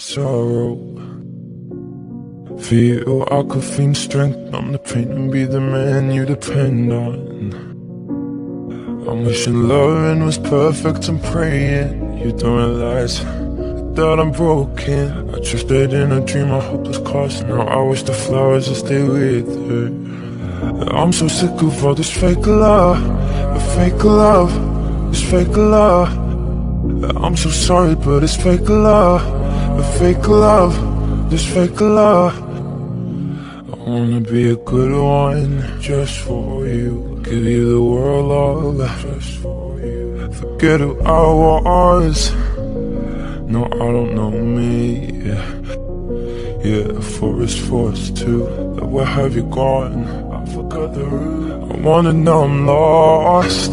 sorrow. Feel I could find strength, numb the pain and be the man you depend on. I'm wishing loving was perfect, I'm praying you don't realize that I'm broken. I trusted in a dream, I hope was caught. Now I wish the flowers would stay with her. I'm so sick of all this fake love, the fake love, this fake love. I'm so sorry, but it's fake love, the fake love, this fake love. I wanna be a good one, just for you. Give you the world all, just for you. Forget who I was. No, I don't know me. Yeah, a forest forced too. But where have you gone? I forgot the route. I wanna know I'm lost.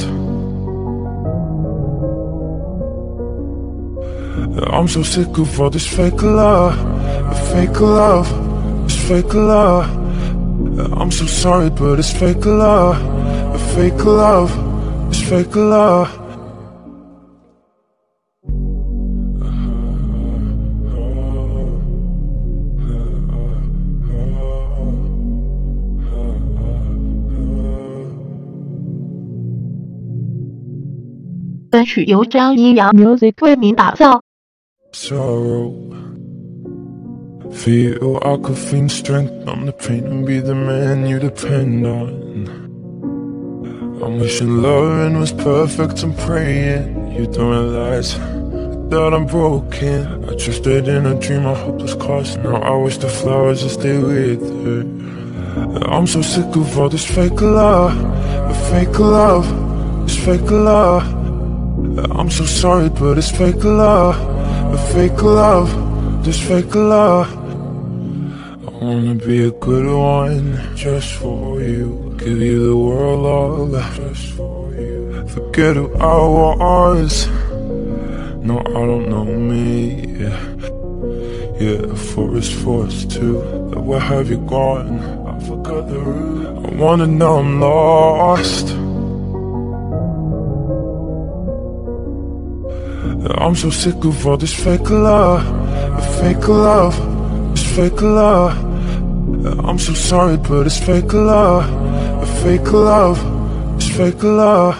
I'm so sick of all this fake love, the fake love, this fake love. I'm so sorry, but it's fake love, the fake love, this fake love. 本曲由张一阳 Music 为您打造。 Sorrow. Feel I could find strength, numb the pain and be the man you depend on. I'm wishing loving was perfect, I'm praying you don't realize that I'm broken. I trusted in a dream, I hope was caught. Now I wish the flowers would stay with her. I'm so sick of all this fake love, the fake love, this fake love. I'm so sorry, but it's fake love, the fake love, this fake love. I wanna be a good one, just for you. Give you the world all, just for you. Forget who I was. No, I don't know me. Yeah, a forest forced too. But where have you gone? I forgot the route. I wanna know I'm lost. I'm so sick of all this fake love, the fake love, this fake love. I'm so sorry, but it's fake love, the fake love, this fake love.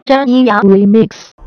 张一阳 Remix。